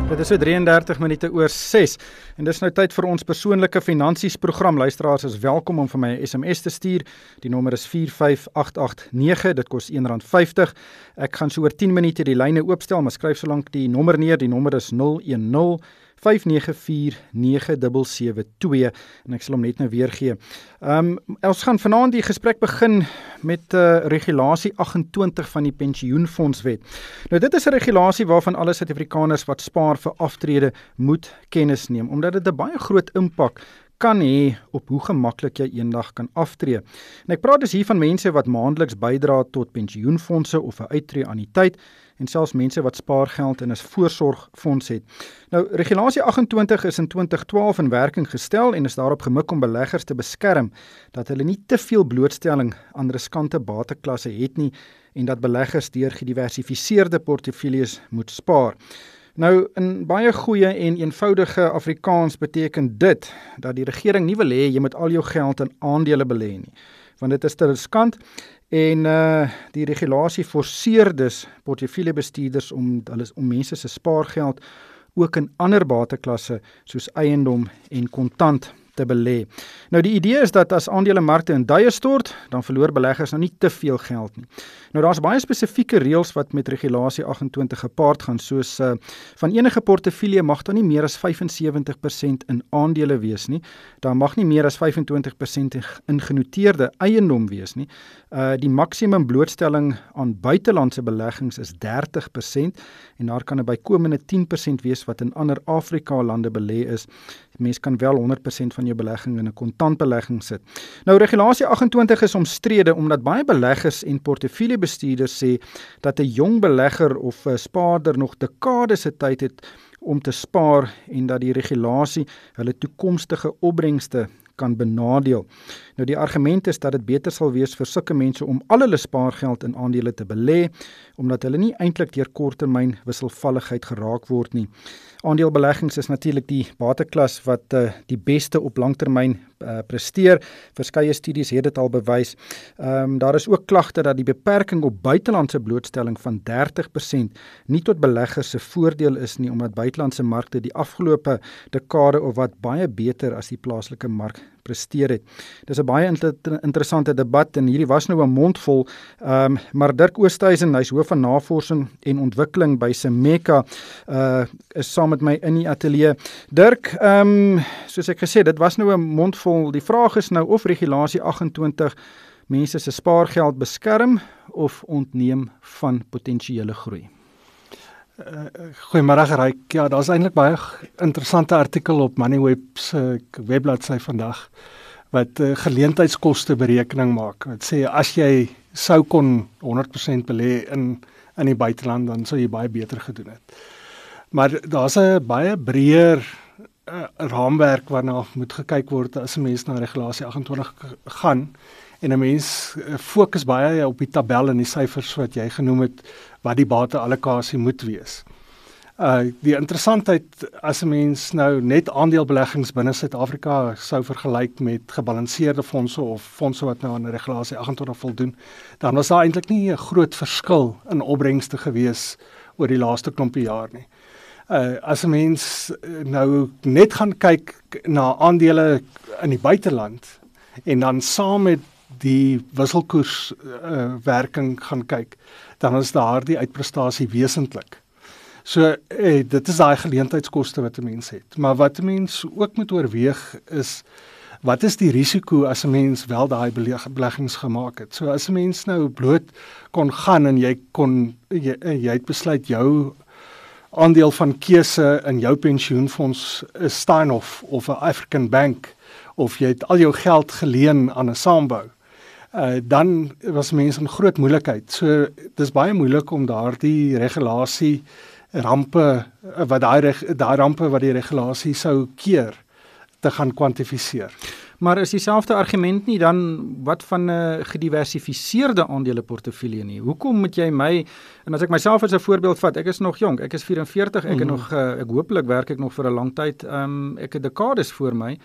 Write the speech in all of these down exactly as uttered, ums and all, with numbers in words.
Dit is so drieëndertig minute oor ses en dis nou tyd vir ons persoonlike finansies program. Luisteraars is welkom om vir my 'n S M S te stuur. Die nommer is vier vyf agt agt nege, dit kos een rand vyftig. Ek gaan so oor tien minute die lyne oopstel, maar skryf so lank die nommer neer. Die nommer is nul een nul vyf nege vier nege sewe sewe twee en ek sal hom net nou weer gee. Um, ons gaan vanaand die gesprek begin met uh, regulasie agt en twintig van die pensioenfondswet. Nou dit is 'n regulasie waarvan alle Suid-Afrikaners wat spaar vir aftrede moet kennis neem, omdat dit 'n baie groot impak kan hê op hoe gemaklik jy eendag kan aftree. En ek praat dus hier van mense wat maandeliks bydra tot pensioenfondse of 'n uittreë anniteit en selfs mense wat spaargeld in 'n voorsorgfonds het. Nou, regulasie agt en twintig is in twintig twaalf in werking gestel en is daarop gemik om beleggers te beskerm dat hulle nie te veel blootstelling aan riskante bateklasse het nie en dat beleggers deur gediversifiseerde portefeuilles moet spaar. Nou, in baie goeie en eenvoudige Afrikaans beteken dit dat die regering nie wil hê jy moet al jou geld in aandele belê nie, want dit is te riskant en uh, die regulasie forceer dus portefeuljebestuurders om, om mense se spaargeld ook in ander bateklasse soos eiendom en kontant te belê. Nou die idee is dat as aandelemarkte in duie stort, dan verloor beleggers nou nie te veel geld nie. Nou daar's baie spesifieke reëls wat met regulasie agt en twintig gepaard gaan, soos uh, van enige portefeulje mag daar nie meer as vyf en sewentig persent in aandele wees nie. Daar mag nie meer as vyf en twintig persent in genoteerde eiendom wees nie. Uh, die maksimum blootstelling aan buitelandse beleggings is dertig persent en daar kan 'n bykomende tien persent wees wat in ander Afrika lande belê is. Mens kan wel honderd persent van jou belegging in 'n kontantbelegging sit. Nou regulasie agt en twintig is omstrede omdat baie beleggers en portefeuljebestuurders sê dat 'n jong belegger of 'n spaarder nog dekades se tyd het om te spaar en dat die regulasie hulle toekomstige opbrengste kan benadeel. Nou die argument is dat dit beter sal wees vir sulke mense om al hulle spaargeld in aandele te belê, omdat hulle nie eintlik deur korttermyn wisselvalligheid geraak word nie. Aandelebeleggings is natuurlik die bateklas wat uh, die beste op langtermyn uh, presteer. Verskeie studies het dit al bewys. Um, daar is ook klagte dat die beperking op buitelandse blootstelling van dertig persent nie tot beleggers se voordeel is nie, omdat buitelandse markte die afgelope dekade of wat baie beter as die plaaslike mark presteer het. Dis 'n baie inter interessante debat en hierdie was nou 'n mondvol, um, maar Dirk Oosthuizen, hy's hoof van navorsing en ontwikkeling by Semeka, uh, is saam met my in die ateljee. Dirk, um, soos ek gesê, dit was nou 'n mondvol. Die vraag is nou of regulasie agt en twintig mense se spaargeld beskerm of ontneem van potensiële groei. Uh, Goeiemôre Ryk. Ja, daar's eintlik baie interessante artikel op Moneyweb se webbladsy vandag wat uh, geleentheidskoste berekening maak. Dit sê as jy sou kon honderd persent belê in in die buiteland, dan sou jy baie beter gedoen het. Maar daar's 'n baie breër uh, raamwerk waarna moet gekyk word as 'n mens na regulasie agt en twintig gaan. En 'n mens fokus baie op die tabel en die syfers wat jy genoem het, wat die bateallokasie moet wees. Uh, die interessantheid, as 'n mens nou net aandelebeleggings binne Suid-Afrika sou vergelyk met gebalanseerde fondse of fondse wat nou aan regulasie agt en twintig voldoen, dan was daar eintlik nie 'n groot verskil in opbrengste gewees oor die laaste klompie jaar nie. Uh, as 'n mens nou net gaan kyk na aandele in die buiteland en dan saam met die wisselkoers uh, werking gaan kyk, dan is daar die uitprestasie wesentlik. So eh, dit is daai geleentheidskoste wat 'n mens het. Maar wat 'n mens ook moet oorweeg is, wat is die risiko as 'n mens wel daai beleggings gemaak het? So as 'n mens nou bloot kon gaan en jy kon jy, jy het besluit jou aandeel van keuse in jou pensioenfonds is Steinhoff of 'n African Bank, of jy het al jou geld geleen aan 'n saambou, uh, dan was mense in groot moeilikheid. So dis baie moeilik om daardie regulasie rampe wat daai daai rampe wat die regulasie sou keer te gaan kwantifiseer. Maar is dieselfde argument nie dan wat van 'n uh, gediversifiseerde aandeleportefeulje nie? Hoekom moet jy my, en as ek myself as 'n voorbeeld vat, ek is nog jonk, ek is vyf-en-veertig, ek mm-hmm. het nog uh, ek hopelik werk ek nog vir 'n lang tyd, um, ek het dekades voor my.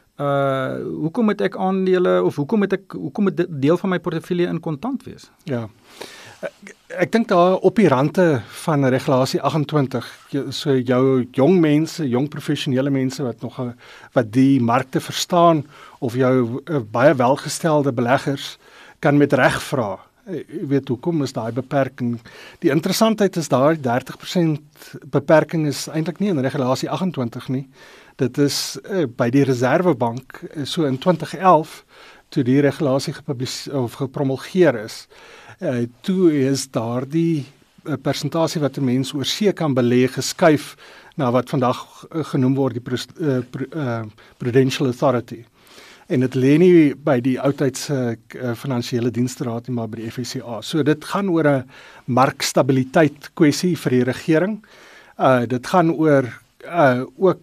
Uh hoekom moet ek aandele of hoekom moet ek hoekom moet deel van my portefeulje in kontant wees? Ja. ek dink daar op die rande van regulasie agt en twintig, so jou jong mense, jong professionele mense wat nog wat die markte verstaan, of jou uh, baie welgestelde beleggers kan met reg vra. Jy weet hoekom is daai beperking? Die interessantheid is daai dertig persent beperking is eintlik nie in regulasie agt en twintig nie. Dit is uh, by die Reservebank uh, so in twintig elf toe die regulasie gepubliseer of gepromulgeer is. Uh, toe is daardie uh, persentasie wat 'n mens oor see kan belê geskuif na wat vandag uh, genoem word die uh, uh, Prudential Authority. En dit lê nie by die oudtydse uh, finansiële diensteraad nie, maar by die F S C A. So dit gaan oor 'n markstabiliteit kwessie vir die regering. Uh, dit gaan oor uh, ook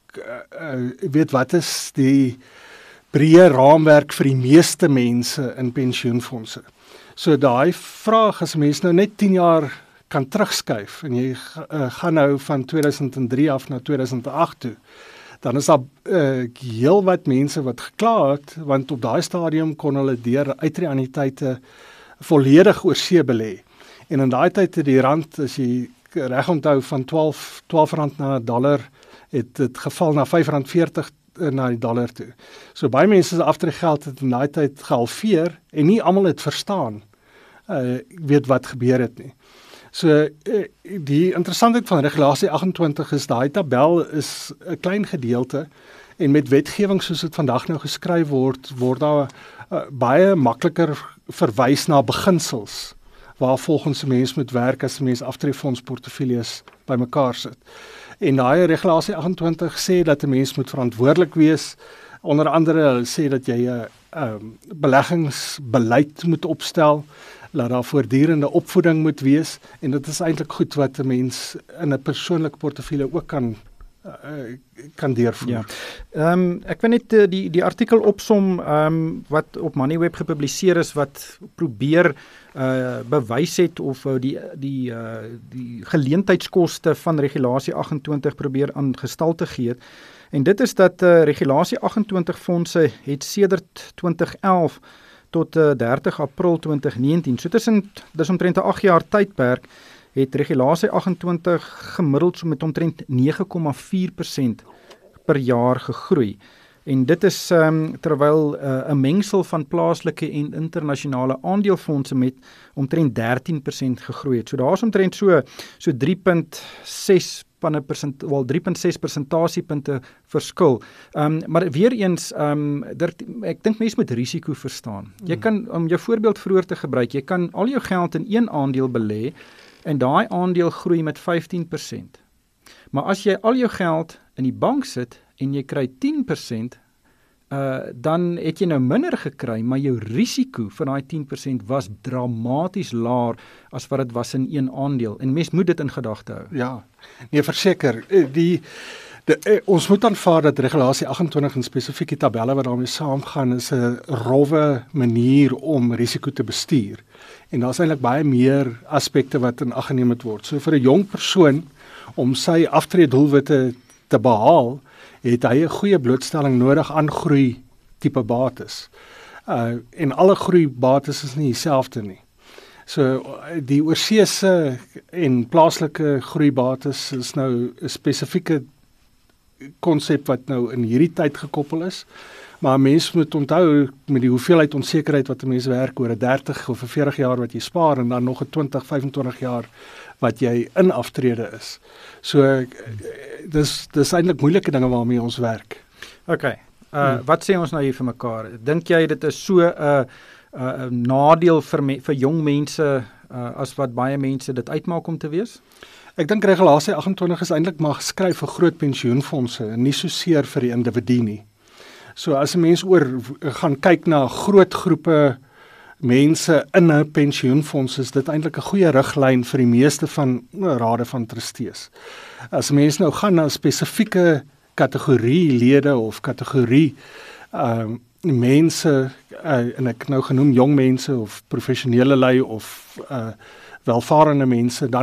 uh, uh, weet wat is die breë raamwerk vir die meeste mense in pensioenfondse. So daai vraag as mense nou net tien jaar kan terugskuif en jy uh, gaan nou van twee duisend drie af na twee duisend agt toe, dan is daar uh, heel wat mense wat gekla het, want op daai stadium kon hulle deur uitreaniteite volledig oor see belê. En in daai tyd het die rand, as jy reg onthou, van twaalf rand na 'n dollar, het dit geval na vyf rand veertig na die dollar toe. So baie mense se aftreegeld het in daai tyd gehalveer en nie almal het verstaan uh, weet wat gebeur het nie. So uh, die interessantheid van regulasie agt en twintig is daai tabel is 'n klein gedeelte en met wetgewing soos dit vandag nou geskryf word, word daar uh, baie makliker verwys na beginsels waar volgens 'n mens moet werk as 'n mens aftreefondsportefeuilles bymekaar sit. En daai regulasie agt en twintig sê dat 'n mens moet verantwoordelik wees. Onder andere sê dat jy 'n um, beleggingsbeleid moet opstel, dat daar voortdurende opvoeding moet wees, en dit is eintlik goed wat 'n mens in 'n persoonlike portefeulje ook kan uh, kan deurvoer. Ja. Um, ek wil net uh, die die artikel opsom um, wat op Moneyweb gepubliseer is, wat probeer uh, bewys het of uh, die die uh, die geleentheidskoste van regulasie agt en twintig probeer aan gestalte gee het. En dit is dat uh, regulasie agt en twintig fondse het sedert twintig elf tot uh, dertig April twintig negentien, so tussen dis omtrent 'n agt jaar tydperk, het regulasie agt en twintig gemiddeld so met omtrent nege komma vier persent per jaar gegroei. En dit is um, terwyl 'n uh, mengsel van plaaslike en internasionale aandeelfondse met omtrent dertien persent gegroei het. So daar is omtrent so so drie komma ses van 'n persent, wel drie komma ses persentasiepunte verskil. Um, maar weer eens, um, der, ek dink mense moet risiko verstaan. Jy kan, om jou voorbeeld vroeër te gebruik, jy kan al jou geld in een aandeel belê en daai aandeel groei met vyftien persent. Maar as jy al jou geld in die bank sit en jy kry tien persent, uh, dan het jy nou minder gekry, maar jou risiko vir daai tien persent was dramaties laer as wat dit was in een aandeel. En mens moet dit in gedagte hou. Ja, nee, verseker. Die, de, eh, ons moet aanvaar dat regulasie agt en twintig en spesifieke tabelle wat daarmee saamgaan is 'n rowwe manier om risiko te bestuur. En daar is eintlik baie meer aspekte wat in ag geneem moet word. So vir 'n jong persoon om sy aftreedoelwitte te behaal, het hy 'n goeie blootstelling nodig aan groei tipe bates. Uh, en alle groei bates is nie dieselfde nie. So die oorseese en plaaslike groeibates is nou 'n spesifieke konsep wat nou in hierdie tyd gekoppel is. Maar mens moet onthou met die hoeveelheid onsekerheid wat 'n mens werk oor 'n dertig of 'n veertig jaar wat jy spaar en dan nog 'n twintig, vyf en twintig jaar wat jy in aftrede is. So dis dis eintlik moeilike dinge waarmee ons werk. OK. Uh hmm. Wat sê ons nou hier vir mekaar? Dink jy dit is so 'n uh, uh, nadeel vir me, vir jong mense uh, as wat baie mense dit uitmaak om te wees? Ek dink regulasie agt en twintig is eintlik maar geskryf vir groot pensioenfondse en nie so seer vir die individu nie. So as 'n mens oor gaan kyk na groot groepe mense in 'n pensioenfonds, is dit eintlik 'n goeie riglyn vir die meeste van rade van trustees. As 'n mens nou gaan na 'n spesifieke kategorie lede of kategorie um, mense, uh, en ek nou genoem jong mense of professionele lui of uh, welvarende mense, dan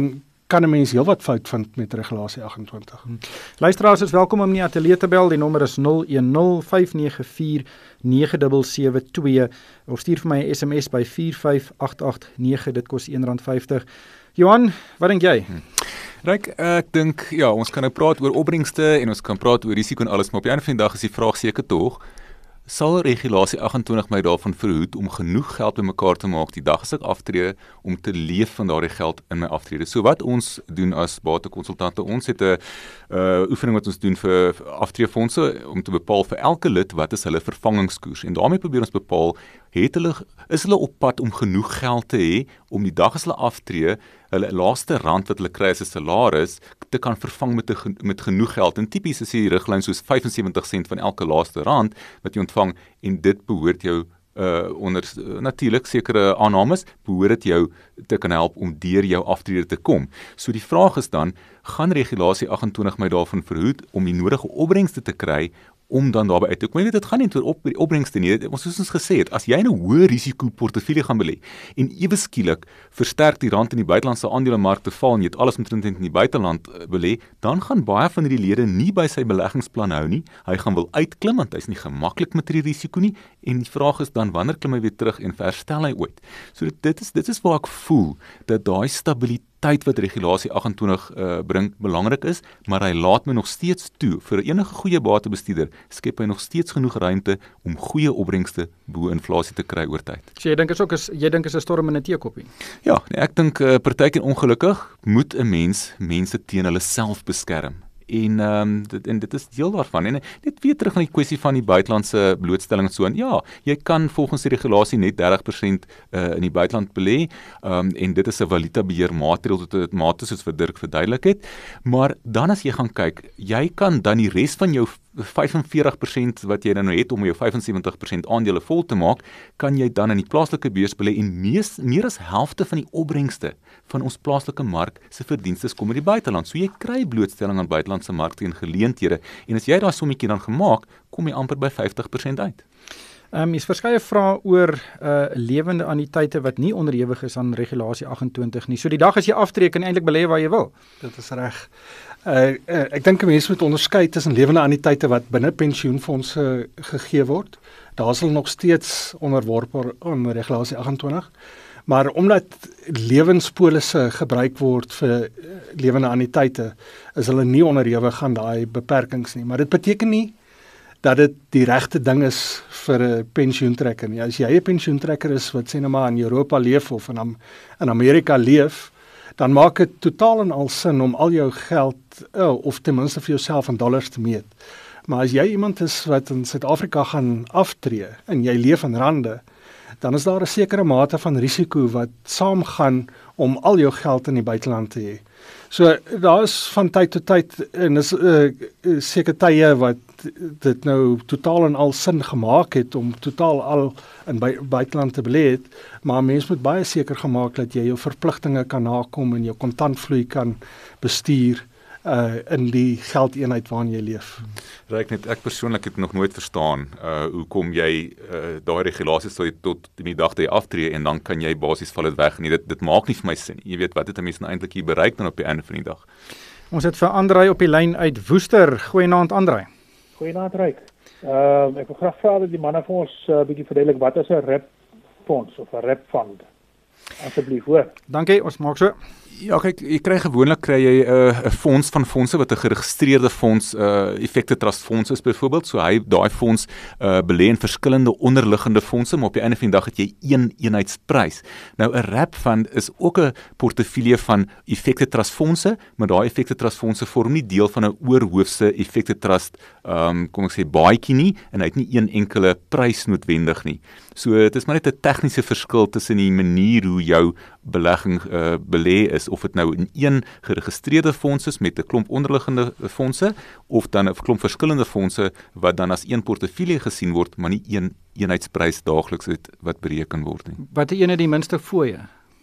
kan 'n mens heelwat fout vind met regulasie agt en twintig. Hmm. Luisteraars is welkom om in die ateljee te bel. Die nommer is nul een nul vyf nege vier nege sewe sewe twee of stuur vir my 'n S M S by vier vyf agt agt nege. Dit kos een rand vyftig. Johan, wat dink jy? Hmm. Ryk, ek dink, ja, ons kan nou praat oor opbrengste en ons kan praat oor risiko en alles, maar op die einde van die dag is die vraag seker tog, sal regulasie agt en twintig my daarvan verhoed om genoeg geld bymekaar te maak die dag as ek aftree om te leef van daardie geld in my aftrede. So wat ons doen as batekonsultante, ons het 'n uh, oefening wat ons doen vir aftreefondse om te bepaal vir elke lid wat is hulle vervangingskoers en daarmee probeer ons bepaal, het hulle, is hulle op pad om genoeg geld te hê om die dag as hulle aftree hulle laaste rand wat hulle kry as 'n salaris te kan vervang met, te, met genoeg geld. En tipies is die riglyn soos vyf en sewentig sent van elke laaste rand wat jy ontvang en dit behoort jou uh, onder uh, natuurlik sekere aannames behoort dit jou te kan help om deur jou aftrede te kom. So die vraag is dan, gaan regulasie agt en twintig my daarvan verhoed om die nodige opbrengste te kry om dan daarby uit te kom. Jy weet, dit gaan nie oor op, opbrengste nie. Ons soos ons gesê het, as jy 'n hoë risiko portefeulje gaan belê en ewe skielik versterk die rand in die buitelandse aandelemarkte val en jy het alles omtrent in die buiteland belê, dan gaan baie van hierdie lede nie by sy beleggingsplan hou nie. Hy gaan wil uitklim want hy's nie gemaklik met hierdie risiko nie en die vraag is dan wanneer klim hy weer terug en verstel hy ooit. So dit, dit is dit is waar ek voel dat daai stabiliteit tyd wat regulasie agt en twintig uh, bring belangrik is, maar hy laat my nog steeds toe. Vir enige goeie batebestuurder skep hy nog steeds genoeg ruimte om goeie opbrengste bo inflasie te kry oor tyd. So jy dink is ook is jy dink is 'n storm in 'n teekoppie. Ja, nee, ek dink uh, partykeer ongelukkig moet 'n mens mense teen hulle self beskerm. En, um, dit, en dit is deel daarvan. En net weer terug na die kwessie van die buitelandse blootstelling en so. En ja, jy kan volgens die regulasie net dertig persent uh, in die buiteland belê, um, en dit is 'n valutabeheer maatreël tot 'n mate soos wat Dirk verduidelik het. Maar dan as jy gaan kyk, jy kan dan die res van jou vyf en veertig persent wat jy nou het om jou vyf en sewentig persent aandele vol te maak, kan jy dan in die plaaslike beurs belê en mees, meer as helfte van die opbrengste van ons plaaslike mark se verdienstes kom uit die buiteland. So jy kry blootstelling aan buitelandse markte en geleenthede en as jy daai sommetjie dan gemaak, kom jy amper by vyftig persent uit. Ehm um, is verskeie vrae oor uh lewende anniteite wat nie onderhewig is aan regulasie agt en twintig nie. So die dag as jy aftree kan eintlik belê waar jy wil. Dit is reg. Uh, uh ek dink mense moet onderskei tussen lewende anniteite wat binne pensioenfondse uh, gegee word. Daar is hulle nog steeds onderworpe aan regulasie agt en twintig. Maar omdat lewenspolisse gebruik word vir lewende anniteite, is hulle nie onderhewig aan daai beperkings nie. Maar dit beteken nie dat dit die regte ding is vir 'n pensioentrekker nie. As jy 'n pensioentrekker is wat sê nou maar in Europa leef of in, in Amerika leef, dan maak dit totaal en al sin om al jou geld, oh, of ten minste vir jouself in dollars te meet. Maar as jy iemand is wat in Suid-Afrika gaan aftree en jy leef in rande, dan is daar 'n sekere mate van risiko wat saamgaan om al jou geld in die buiteland te hê. So daar is van tyd tot tyd en is uh, seker tye wat dit nou totaal en al sin gemaak het om totaal al in bu buiteland te belê het, maar mens moet baie seker gemaak dat jy jou verpligtinge kan nakom en jou kontantvloei kan bestuur uh, in die geldeenheid waarin jy leef. Ryk net, ek persoonlik het nog nooit verstaan uh, hoe kom jy uh, daai regulasies tot, tot die dag dat jy aftree en dan kan jy basies val dit weg nie. Dit, dit maak nie vir my sin. Jy weet wat het 'n mens nou eintlik hier bereik dan op die einde van die dag. Ons het vir Andrei op die lyn uit Woester. Goeienaand Andrei. Goeienaand Ryk. Uh, ek wil graag vra dat die manne vir ons 'n uh, bietjie verduidelik wat is 'n R E P fonds of 'n R E P fund. Asseblief hoor. Dankie, ons maak so. Ja, kyk, jy kry gewoonlik kry jy 'n uh, 'n fonds van fondse wat 'n geregistreerde fonds, uh, effekte trust fonds is byvoorbeeld. So hy daai fonds uh, belê in verskillende onderliggende fondse, maar op die einde van die dag het jy een eenheidsprys. Nou 'n R E P fund is ook 'n portefeulje van effekte trust fondse, maar daai effekte trust fondse vorm nie deel van 'n oorhoofse effekte trust, um, kom ek sê baadjie nie, en hy het nie een enkele prys noodwendig nie. So dit is maar net 'n tegniese verskil tussen die manier hoe jou belegging uh, belê is, of dit nou in een geregistreerde fonds is met 'n klomp onderliggende fondse, of dan 'n klomp verskillende fondse wat dan as een portefeulje gesien word, maar nie een eenheidsprys daagliks het wat bereken word nie. Wat is een van die minste fooie?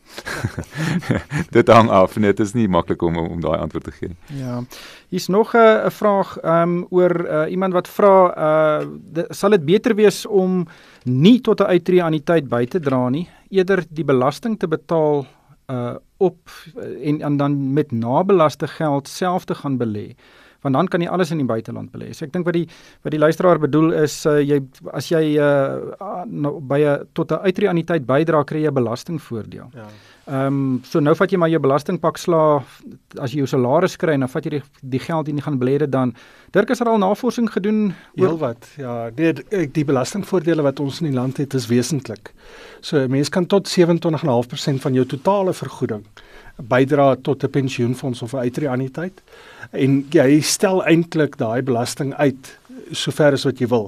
Dit hang af, net is nie maklik om om daai antwoord te gee. Ja. Hier's nog 'n uh, vraag um, oor uh, iemand wat vra, uh, de, sal dit beter wees om nie tot 'n uittreë anniteit by te dra nie, eerder die belasting te betaal uh, op en, en dan met nabelaste geld self te gaan belê, want dan kan jy alles in die buiteland belê. So ek dink wat die wat die luisteraar bedoel is uh, jy as jy uh, nou, by 'n tot 'n uitreaniteit bydra, kry jy 'n belastingvoordeel. Ja. Ehm um, so nou vat jy maar jou belastingpak sla, as jy jou salaris kry en dan vat jy die, die geld en jy gaan belê dit dan. Dirk, is er al navorsing gedoen oor Heel wat, ja. Nee, die, die belastingvoordele wat ons in die land het, is wesentlik. So 'n mens kan tot sewe en twintig komma vyf persent van jou totale vergoeding bydra tot 'n pensioenfonds of 'n uitreaniteit. En jy stel eintlik daai belasting uit sover as wat jy wil.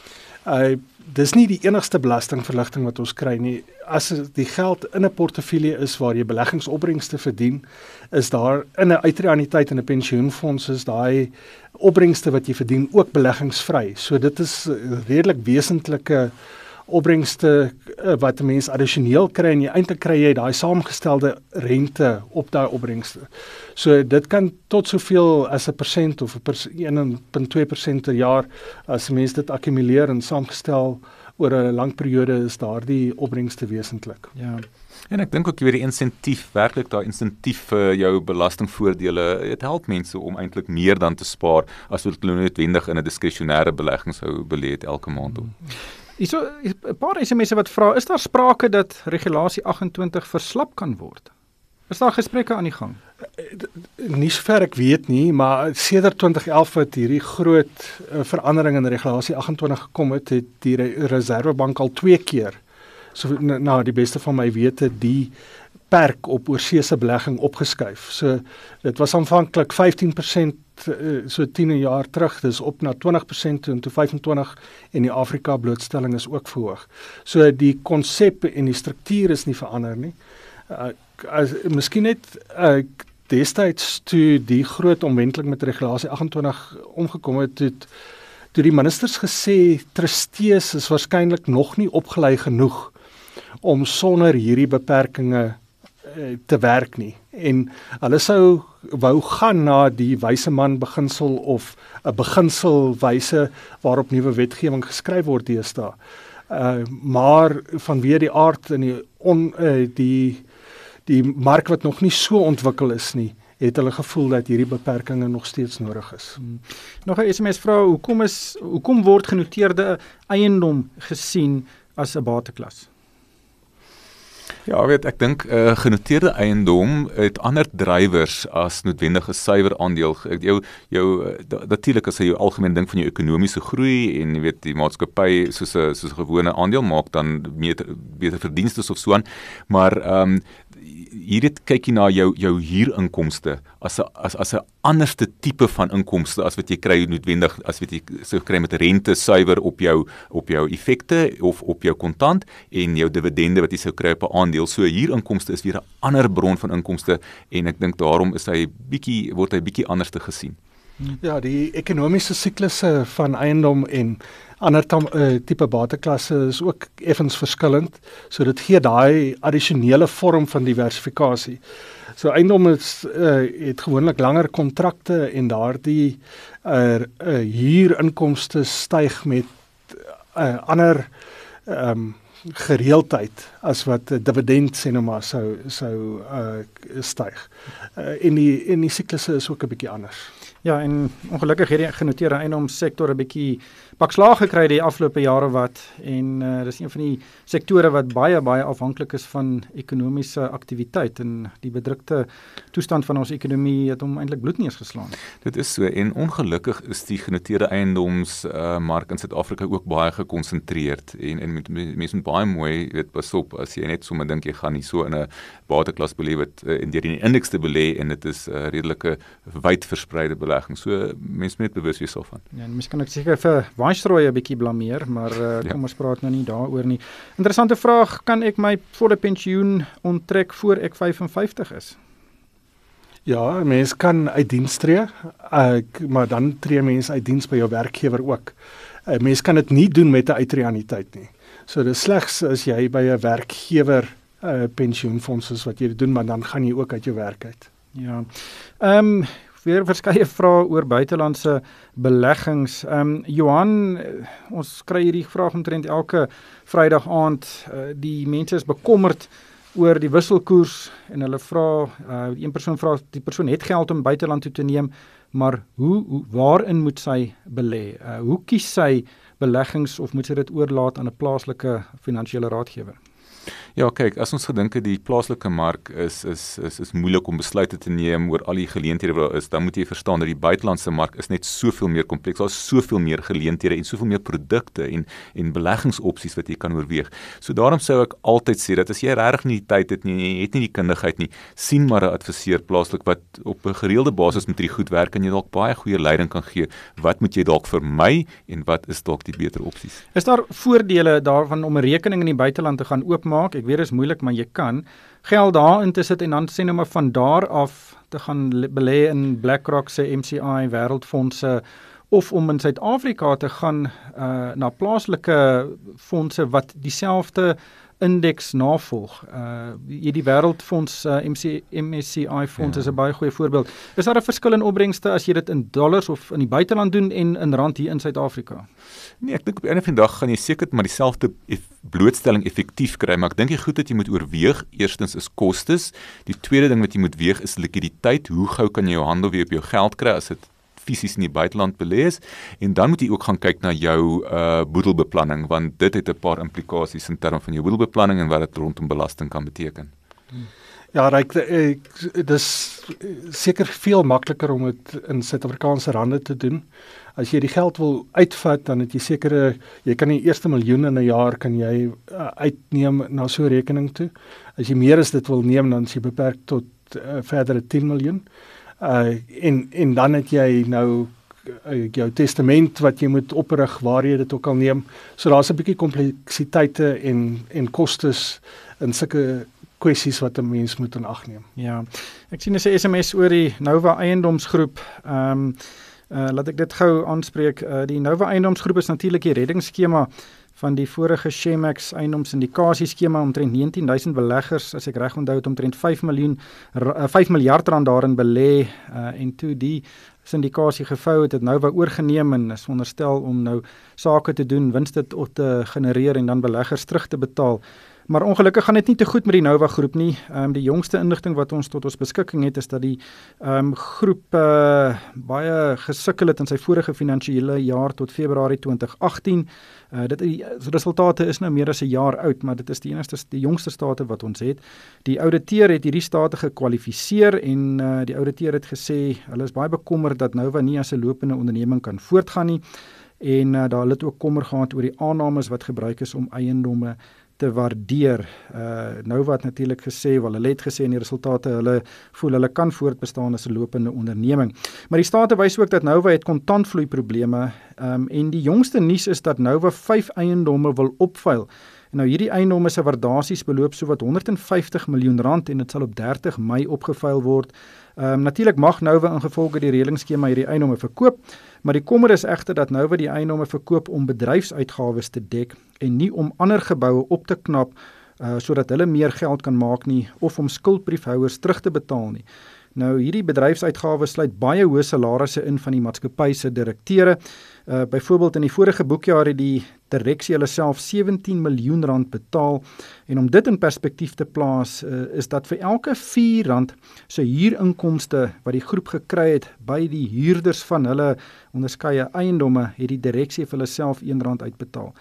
Uh dis nie die enigste belastingverligting wat ons kry nie. As die geld in 'n portefeulje is waar jy beleggingsopbrengste verdien, is daar in 'n uitreaniteit en 'n pensioenfonds is daai opbrengste wat jy verdien ook beleggingsvry. So dit is redelik wesentlike opbrengste wat 'n mens addisioneel kry en jy eintlik kry jy daai saamgestelde rente op daai opbrengste. So dit kan tot soveel as 'n persent of 'n een komma twee persent per jaar as mense dit akkumuleer en saamgestel oor 'n lang periode is daardie opbrengste wesentlik. Ja. En ek dink ook weer die insentief, werklik daai insentief vir jou belastingvoordele, dit help mense om eintlik meer dan te spaar as wat hulle noodwendig in 'n diskresionêre belegging sou belê het elke maand op. Hierso 'n paar S M S'e wat vra, is daar sprake dat regulasie agt en twintig verslap kan word? Is daar gesprekke aan die gang? Nie sover ek weet nie, maar sedert twintig elf wat hierdie groot uh, verandering in regulasie agt en twintig gekom het, het die Reservebank al twee keer, so na, na die beste van my wete, die perk op oorseese belegging opgeskuif. So dit was aanvanklik vyftien persent so tien jaar terug, dis op na twintig persent en toe vyf en twintig en die Afrika blootstelling is ook verhoog. So die konsep en die struktuur is nie verander nie. Uh, as, miskien net uh, destyds toe die groot omwenteling met regulasie agt en twintig omgekom het, het toe die ministers gesê trustees is waarskynlik nog nie opgelei genoeg om sonder hierdie beperkings te werk nie. En hulle sou wou gaan na die wyse man beginsel of 'n beginselwyse waarop nuwe wetgewing geskryf word deesdae. Uh, maar vanweë die aard en die on, uh, die die mark wat nog nie so ontwikkel is nie, het hulle gevoel dat hierdie beperkings nog steeds nodig is. Hmm. Nog 'n S M S vra, hoekom is hoekom word genoteerde eiendom gesien as 'n bateklas? Ja, weet ek dink 'n uh, genoteerde eiendom het ander drywers as noodwendige suiwer aandeel. Jou jou natuurlik as jy jou algemeen ding van jou ekonomiese groei en jy weet die maatskappy soos 'n soos 'n gewone aandeel maak dan meer beter verdienste of so aan, maar ehm um, hier het kyk jy na jou jou huurinkomste as 'n as as 'n anderste tipe van inkomste as wat jy kry noodwendig as wat jy sou kry met rente suiwer op jou op jou effekte of op jou kontant en jou dividende wat jy sou kry op 'n aandeel. So huurinkomste is weer 'n ander bron van inkomste en ek dink daarom is hy bietjie word hy bietjie anders te gesien. Ja, die ekonomiese siklusse van eiendom en ander tam, uh, tipe bateklasse is ook effens verskillend, so dit gee daai addisionele vorm van diversifikasie. So eiendom is, uh, het gewoonlik langer kontrakte en daardie uh, uh, huurinkomste styg met uh, ander um, gereeldheid as wat uh, dividend sê nou maar sou, sou uh, styg. Uh, en die, en die siklusse is ook 'n bietjie anders. Ja, en ongelukkig het die genoteerde eiendomssektor 'n bietjie bakslaag gekry die afgelope jare wat en uh, dis een van die sektore wat baie baie afhanklik is van ekonomiese aktiwiteit en die bedrukte toestand van ons ekonomie het hom eintlik bloedneus geslaan. Dit is so en ongelukkig is die genoteerde eiendoms uh, mark in Suid-Afrika ook baie gekonsentreerd en en mense moet baie mooi weet pas op as jy net sommer dink jy gaan nie so in 'n bateklas belê wat uh, in die indeks te belê en dit is 'n uh, redelike wyd verspreide belegging. So mense moet net bewus wees daarvan. Ja, en mens kan ook seker vir Weinstrooy 'n bietjie blameer, maar uh, kom ja. ons praat nou nie daaroor nie. Interessante vraag, kan ek my volle pensioen onttrek voor ek vyf en vyftig is? Ja, mens kan uit diens tree, uh, maar dan tree mens uit diens by jou werkgewer ook. Uh, mens kan dit nie doen met 'n uitreaniteit nie. So dis slegs as jy by 'n werkgewer uh, pensioenfonds is wat jy dit doen, maar dan gaan jy ook uit jou werk uit. Ja. Ehm um, weer verskeie vrae oor buitelandse beleggings. Ehm um, Johan, ons kry hierdie vraag omtrent elke Vrydag aand. Uh, die mense is bekommerd oor die wisselkoers en hulle vra, uh, een persoon vra, die persoon het geld om buiteland toe te neem, maar hoe, hoe waarin moet sy belê? Uh, hoe kies sy beleggings of moet sy dit oorlaat aan 'n plaaslike finansiële raadgewer? Ja, kyk, as ons gedink het die plaaslike mark is is is is moeilik om besluite te neem oor al die geleenthede wat daar is, dan moet jy verstaan dat die buitelandse mark is net soveel meer kompleks. Daar is soveel meer geleenthede en soveel meer produkte en en beleggingsopsies wat jy kan oorweeg. So daarom sou ek altyd sê dat as jy regtig nie die tyd het nie, jy het nie die kundigheid nie, sien maar 'n adviseur plaaslik wat op 'n gereelde basis met hierdie goed werk en jy dalk baie goeie leiding kan gee. Wat moet jy dalk vermy en wat is dalk die beter opsies? Is daar voordele daarvan om 'n rekening in die buiteland te gaan oopmaak? Ek weet dit is moeilik, maar jy kan geld daarin te sit en dan sê nou maar van daar af te gaan belê in BlackRock se M C I wêreldfondse of om in Suid-Afrika te gaan uh, na plaaslike fondse wat dieselfde indeks navolg. Uh hierdie wêreldfonds uh, M C, M S C I fonds ja. is 'n baie goeie voorbeeld. Is daar 'n verskil in opbrengste as jy dit in dollars of in die buiteland doen en in rand hier in Suid-Afrika? Nee, ek dink op 'n of ander dag gaan jy seker maar dieselfde blootstelling effektief kry, maar ek dink die goed wat jy moet oorweeg, eerstens is kostes. Die tweede ding wat jy moet weeg is likwiditeit. Hoe gou kan jy jou handel weer op jou geld kry as dit fisies in die buiteland belê is, en dan moet jy ook gaan kyk na jou uh, boedelbeplanning, want dit het 'n paar implikasies in terme van jou boedelbeplanning en wat dit rondom belasting kan beteken. Ja, Ryk, dit is seker veel makliker om dit in Suid-Afrikaanse rande te doen. As jy die geld wil uitvat, dan het jy sekere, jy kan die eerste miljoen in 'n jaar kan jy uh, uitneem na so 'n rekening toe. As jy meer as dit wil neem, dan is jy beperk tot uh, verdere tien miljoen. Uh, en, en dan het jy nou uh, jou testament wat jy moet oprig waar jy dit ook al neem. So daar's 'n bietjie kompleksiteite en, en kostes in sulke kwessies wat 'n mens moet in ag neem. Ja, ek sien 'n S M S oor die Nova Eiendomsgroep. Ehm um, uh, laat ek dit gou aanspreek. Uh, die Nova Eiendomsgroep is natuurlik die reddingsskema van die vorige Shemax eiendomsindikasieskema, omtrent negentien duisend beleggers, as ek reg onthou, het omtrent vyf miljoen vyf miljard rand daarin belê, uh, en toe die syndikasie gevou het, het Nova oorgeneem en is veronderstel om nou sake te doen, winste te genereer en dan beleggers terug te betaal. Maar ongelukkig gaan dit nie te goed met die Nova groep nie. Um, die jongste inligting wat ons tot ons beskikking het, is dat die um, groep uh, baie gesukkel het in sy vorige finansiële jaar tot Februarie twintig agttien. Uh, dit die resultate is nou meer as 'n jaar oud, maar dit is die enigste, die jongste state wat ons het. Die ouditeur het hierdie state gekwalifiseer en uh, die ouditeur het gesê, hulle is baie bekommerd dat Nova nie as 'n lopende onderneming kan voortgaan nie. En uh, daar het ook kommer gehad oor die aannames wat gebruik is om eiendomme te waardeer. Uh, Nova het natuurlik gesê, wel hulle het gesê in die resultate, hulle voel hulle kan voortbestaan as 'n lopende onderneming. Maar die state wys ook dat Nova het kontantvloei probleme, um, en die jongste nuus is dat Nova vyf eiendomme wil opveil. En nou hierdie eiendomme se waardasies beloop so wat honderd en vyftig miljoen rand en dit sal op dertig Mei opgeveil word. Um, natuurlik mag Nova ingevolge die reëlingsskema hierdie eiendomme verkoop, maar die kommer is egter dat Nova die eiendomme verkoop om bedryfsuitgawes te dek en nie om ander geboue op te knap uh, sodat hulle meer geld kan maak nie of om skuldbriefhouers terug te betaal nie. Nou hierdie bedryfsuitgawes sluit baie hoë salarisse in van die maatskappy se direkteure. Uh, byvoorbeeld in die vorige boekjaar het die direksie hulle self sewentien miljoen rand betaal, en om dit in perspektief te plaas, uh, is dat vir elke vier rand se huurinkomste wat die groep gekry het by die huurders van hulle onderskeie eiendomme, het die direksie vir hulle self een rand uitbetaal.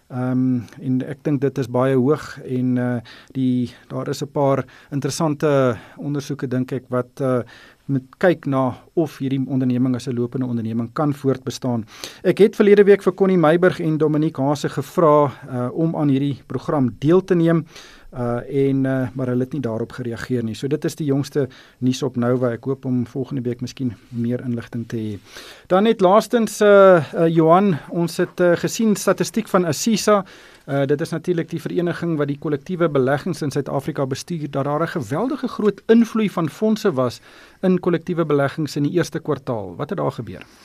Um, en ek dink dit is baie hoog en uh, die, daar is 'n paar interessante ondersoeke dink ek wat uh, met kyk na of hierdie onderneming as 'n lopende onderneming kan voortbestaan. Ek het verlede week vir Connie Meiburg en Dominique Hase gevra uh, om aan hierdie program deel te neem. Uh, en, uh, maar hulle het nie daarop gereageer nie. So dit is die jongste nuus op Nova. Ek hoop om volgende week miskien meer inligting te hê. Dan net laastens, uh, uh, Johan, ons het uh, gesien statistiek van Assisa. Uh, dit is natuurlik die vereniging wat die kollektiewe beleggings in Suid-Afrika bestuur, dat daar 'n geweldige groot invloei van fondse was in kollektiewe beleggings in die eerste kwartaal. Wat het daar gebeur?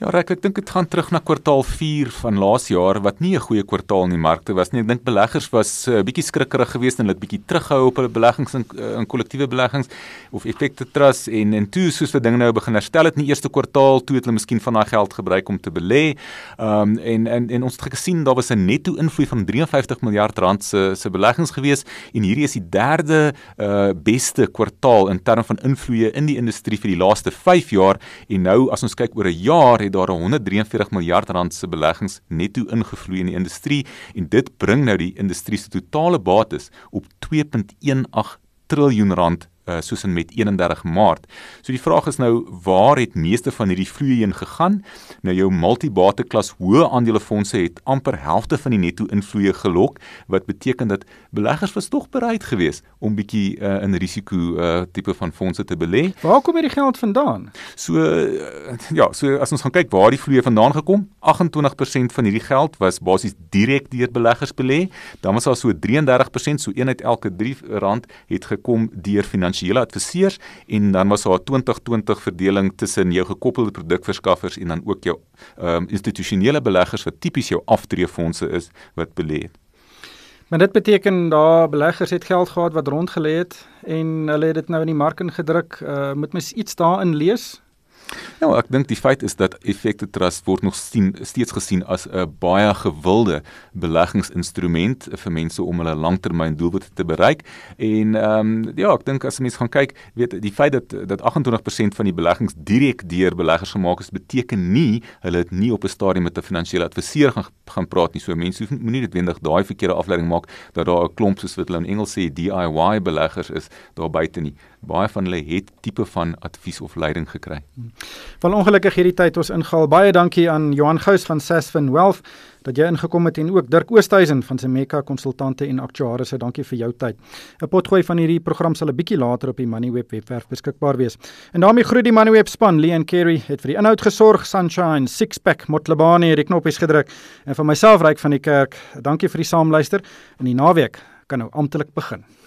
Ja, Ryk, ek dink dit gaan terug na kwartaal vier van laas jaar wat nie 'n goeie kwartaal in die markte was nie. Ek dink beleggers was 'n uh, bietjie skrikkerig geweest en hulle het bietjie teruggehou op hulle beleggings in, uh, in kollektiewe beleggings of effekte trusts en en toe soos wat dinge nou begin herstel het in die eerste kwartaal, toe het hulle miskien van daai geld gebruik om te belê. Um, en, en en ons het gesien daar was 'n netto invloei van drie en vyftig miljard rand se se beleggings geweest en hierdie is die derde uh, beste kwartaal in terme van invloeye in die industrie vir die laaste vyf jaar en nou as ons kyk oor 'n jaar het daar honderd drie en veertig miljard rand se beleggings netto ingevloei in die industrie en dit bring nou die industrie se totale bates op twee komma een agt triljoen rand Uh, soos in met eenendertig Maart. So die vraag is nou, waar het meeste van hierdie vloeie heen gegaan? Nou jou multibate klas hoë aandelefondse het amper helfte van die netto invloeie gelok, wat beteken dat beleggers was tog bereid geweest om bietjie uh, in risiko uh, tipe van fondse te belê. Waar kom hierdie geld vandaan? So uh, ja, so as ons gaan kyk waar die vloeie vandaan gekom, agt en twintig persent van hierdie geld was basies direk deur beleggers belê. Dan was daar so drieëndertig persent, so een uit elke drie rand het gekom deur finansiële adviseurs en dan was daar twintig twintig verdeling tussen jou gekoppelde produkverskaffers en dan ook jou um, institusionele beleggers wat tipies jou aftreefondse is wat belê het. Maar dit beteken daar beleggers het geld gehad wat rondgelê het en hulle het dit nou in die mark ingedruk. Uh, moet mens iets daarin lees? Nou, ek dink die feit is dat effekte trust word nog sien, steeds gesien as 'n baie gewilde beleggingsinstrument vir mense om hulle langtermyn doelwitte te bereik. En ehm um, ja, ek dink as mense gaan kyk, weet die feit dat dat agt en twintig persent van die beleggings direk deur beleggers gemaak is, beteken nie hulle het nie op 'n stadium met 'n finansiële adviseur gaan gaan praat nie. So mense hoef moenie noodwendig daai verkeerde afleiding maak dat daar 'n klomp soos wat hulle in Engels sê D I Y beleggers is daar buite nie. Baie van hulle het tipe van advies of leiding gekry. Wel ongelukkig hierdie tyd ons ingehaal. Baie dankie aan Johan Gous van Sasfin Wealth dat jy ingekom het en ook Dirk Oosthuizen van Semeka Konsultante en Aktuarisse. Dankie vir jou tyd. 'n Potgooi van hierdie program sal 'n bietjie later op die Moneyweb webwerf beskikbaar wees. En daarmee groet die Moneyweb span. Leon Carey het vir die inhoud gesorg. Sunshine, Sixpack, Motlabane het die knoppies gedruk en vir myself Ryk van die Kerk. Dankie vir die saamluister. In die naweek kan nou amptelik begin.